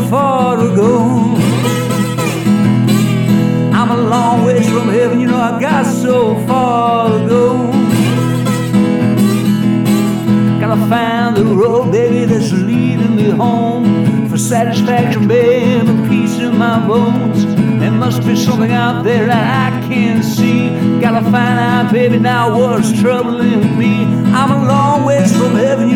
far to go. I'm a long ways from heaven, you know I got so far to go. Gotta find the road, baby, that's leading me home. For satisfaction, babe, and peace in my bones. There must be something out there that I can't see. Gotta find out, baby, now what's troubling me. I'm a long ways from heaven,